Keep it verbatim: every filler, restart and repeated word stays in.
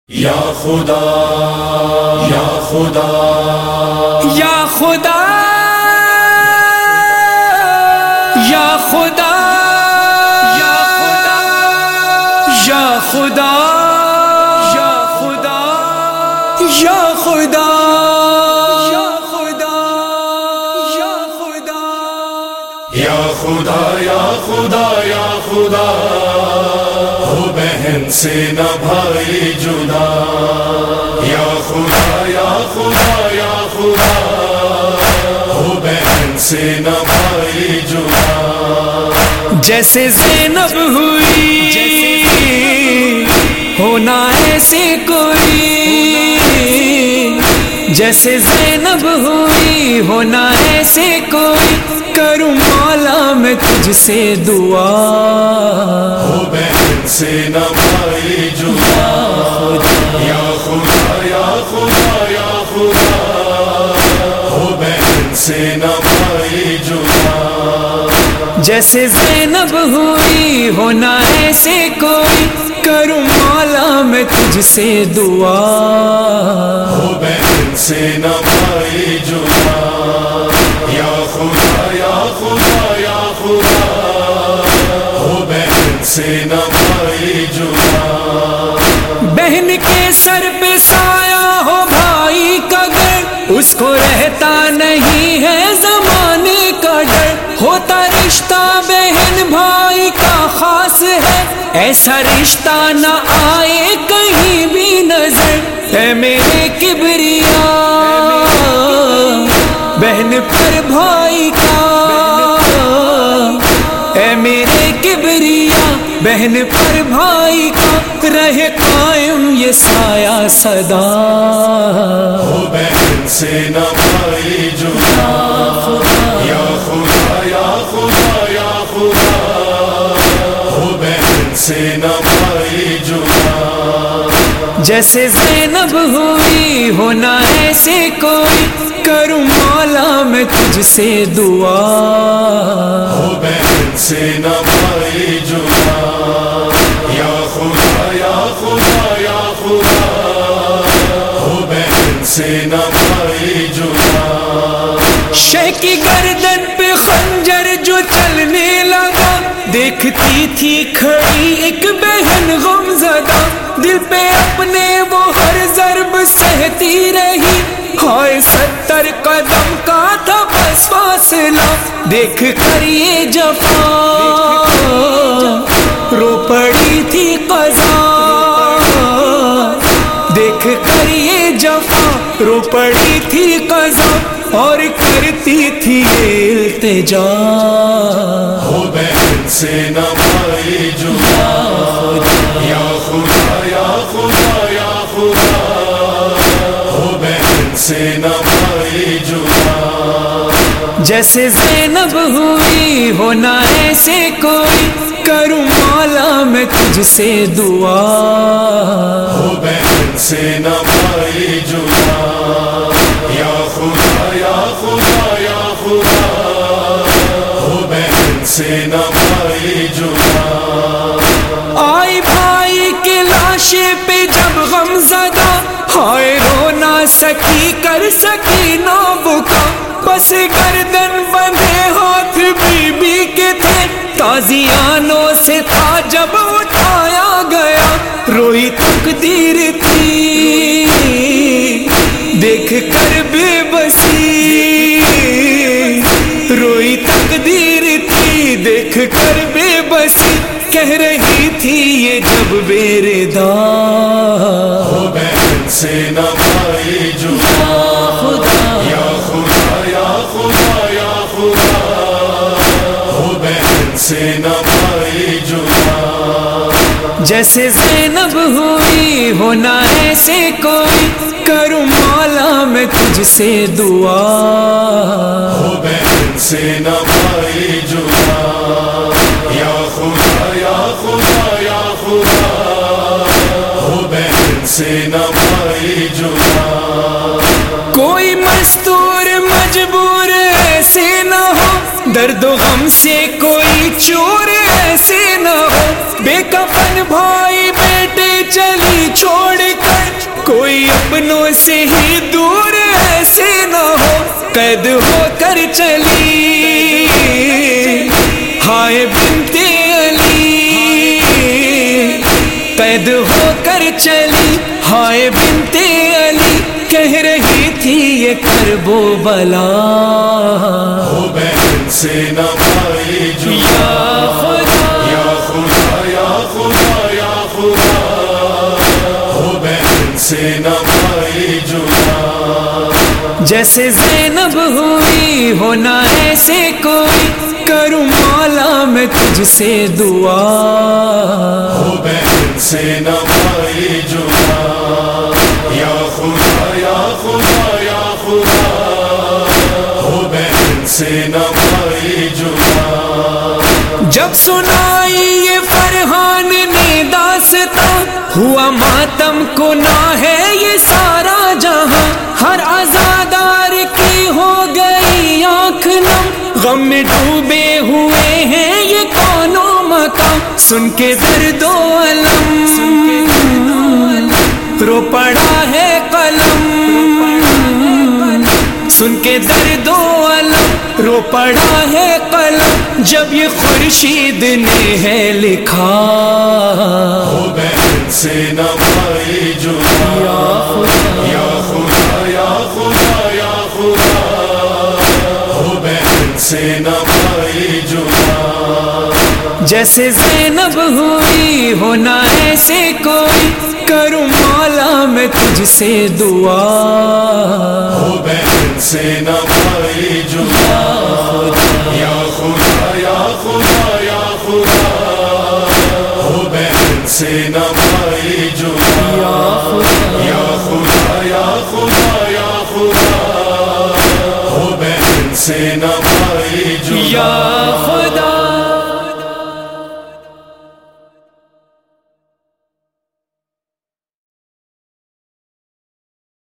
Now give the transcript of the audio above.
یا خدا یا خدا یا خدا یا خدا یا خدا یا خدا یا خدا یا خدا یا خدا یا خدا یا خدا یا خدا یا خدا ہو بہن سے نہ بھائی جدا یا خدا یا خدا یا خدا ہو بہن سے نہ بھائی جدا جیسے زینب ہوئی ہونا ایسے کوئی جیسے زینب ہوئی ہونا ایسے کوئی کروں مولا میں تجھ سے دعا ہو بہن سے نہ بھائی جدا یا خدا یا خدا یا خدا ہو بہن سے نہ بھائی جدا جیسے زینب ہوئی ہونا ایسے کوئی کروں مولا میں تجھ سے دعا ہو بہن سے نہ بھائی جدا یا خدا یا خدا یا خدا ہو بہن سے نہ بھائی جدا بہن کے سر پہ سایہ ہو بھائی کا گر اس کو رہتا نہیں ہے زمانے کا ڈر ہوتا رشتہ بہن بھائی کا خاص ہے ایسا رشتہ نہ آئے کہیں بھی نظر اے میرے کبریا بہن پر بھائی کا اے میرے کبریا بہن پر بھائی کا رہے قائم یہ سایہ صدا ہو بہن سے نہ بھائی جدا یا خدا یا خدا یا خدا ہو بہن سے نہ بھائی جدا جیسے زینب ہوئی ہونا ایسے کوئی کروں مولا میں تجھ سے دعا ہو بہن سے نہ بھائی جدا یا خدا یا خدا یا خدا ہو بہن سے نہ بھائی جدا شہ کی گردن پہ خنجر جو چلنے لگا دیکھتی تھی کھڑی ایک بہن غم زدہ دل پہ اپنے وہ ہر ضرب سہتی رہی ہائے ستر قدم کا تھا بس فاصلہ دیکھ کر یہ جفا رو پڑی تھی قضا دیکھ کر یہ جفا رو پڑی تھی قضا اور کرتی تھی التجا ہو بہن سے نہ بھائی جدا یا خدا یا خدا یا خدا ہو بہن سے نہ بھائی جدا جیسے زینب ہوئی ہونا ایسے کوئی کروں مولا میں تجھ سے دعا ہو بہن سے نہ بھائی جدا یا خدا یا خدا یا خدا ہو بہن سے نہ بھائی جدا آئی بھائی کے لاشے پہ جب غم زدہ ہائے رو نہ سکی کر سکی نہ بکا بس گردن بندھے ہاتھ بی بی کے تھے تازیانوں سے تھا جب اٹھایا گیا روئی تقدیر تھی دیکھ کر بے بسی روئی تقدیر تھی دیکھ کر بے بسی کہہ رہی تھی یہ جب بے ردا ہو بہن سے نہ بھائی جدا یا خدا یا خدا یا خدا ہو بہن سے نہ بھائی جدا جیسے زینب ہوئی ہونا ایسے کوئی کروں مولا میں تجھ سے دعا ہو بہن سے نہ بھائی جدا یا خدا یا خدا یا خدا ہو بہن سے نہ بھائی جدا کوئی مستور مجبور ایسے نہ ہو درد و غم سے کوئی چور ایسے نہ ہو بے کفن بھائی بیٹے چلی چھوڑ کر سے ہی دور ایسے نہ ہو قید ہو کر چلی ہائے بنت علی قید ہو کر چلی ہائے بنت علی کہہ رہی تھی یہ کرب و بلا ہو بہن سے نہ بھائی جدا یا خدا یا خدا یا خدا ہو بہن سے نہ بھائی جدا جیسے زینب ہوئی ہونا ایسے کوئی کروں مولا میں تجھ سے دعا ہو بہن سے نہ بھائی جدا یا خدا یا خدا یا خدا ہو بہن سے نہ بھائی جدا جب سنائی یہ فرحان نے داستاں ہوا ماتم گناہ ہے یہ سارا جہاں ہر عزادار کی ہو گئی آنکھ نم غم میں ڈوبے ہوئے ہیں یہ کونوں مقام سن کے درد و علم رو پڑا ہے قلم سن کے درد و علم رو پڑا ہے قلم جب یہ خورشید نے ہے لکھا ہو بہن سے نہ بھائی جدا یا خدا یا خدا یا خدا ہو بہن سے نہ بھائی جدا جیسے زینب ہوئی ہونا ایسے کوئی کروں مولا میں تجھ سے دعا ہو بہن سے نہ بھائی جدا یا خدا یا خدا یا خدا ہو بہن سے نہ بھائی جدا یا خدا یا خدا یا خدا ہو بہن سے نہ بھائی جدا